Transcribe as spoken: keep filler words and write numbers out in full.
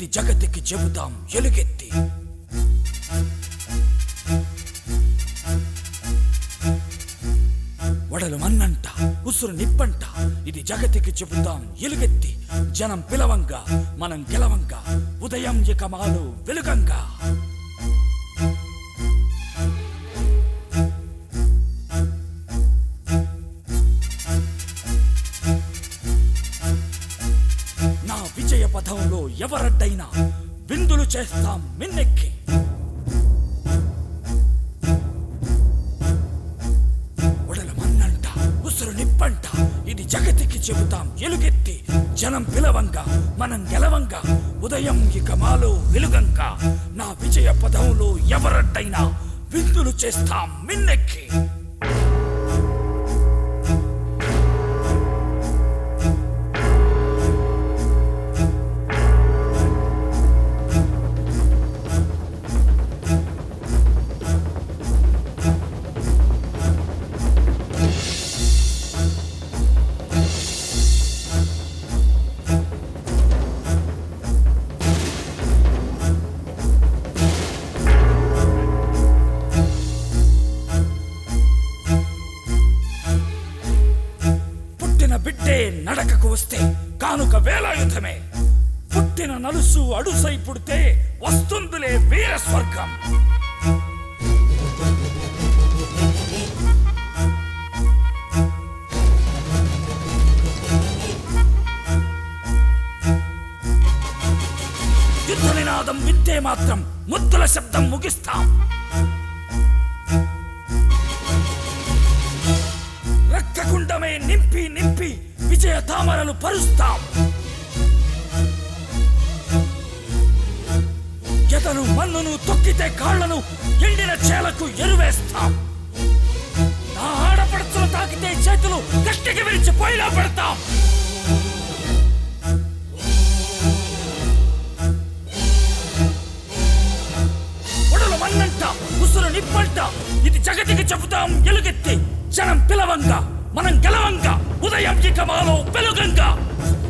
ఇది జగతికి చెబుతాం ఎలుగెత్తి. వడలు మన్నంట ఉసురు నిప్పంట, ఇది జగతికి చెబుతాం ఎలుగెత్తి. జనం పిలవంగా మనం గెలవంగా, ఉదయం ఇక మాలో వెలుగంగా. నా విజయ పథంలో ఎవరడ్డైనా విందులు చేస్తాం మిన్నెక్కి. నిప్పంట ఇది జగతికి చెబుతాం ఎలుగెత్తి. జనం పిలవంగా మనం గెలవంగా, ఉదయం ఇక మాలో వెలుగంగా. నా విజయ పదంలో ఎవరడ్డైనా విందులు చేస్తాం మిన్నెక్కి. బిడ్డే నడకకు వస్తే కానుక వేలాయుధమే. పుట్టిన నలుసు అడుసై పుడితే వస్తుందిలే వీర స్వర్గం. యుద్ధ నినాదం వింటే మాత్రం ముద్దుల శబ్దం ముగిస్తాం. రక్తకుండమే నింపి నింపి విజయ తామరలు పరుస్తాం. ఎదను మన్నును తొక్కితే కాళ్లను ఎండిన చేలకు ఎరువేస్తాం. నా ఆడపడుచులు తాకితే చేతులు గట్టికి విరిచి పోయిలా పెడతాం. ఒడలు మన్నంట ఉసురు నిప్పంట, ఇది జగతికి చెబుతాం ఎలుగెత్తి. జనం పిలవంగా మనం గెలవంగా, ఉదయం ఇక మాలో వెలుగంగా.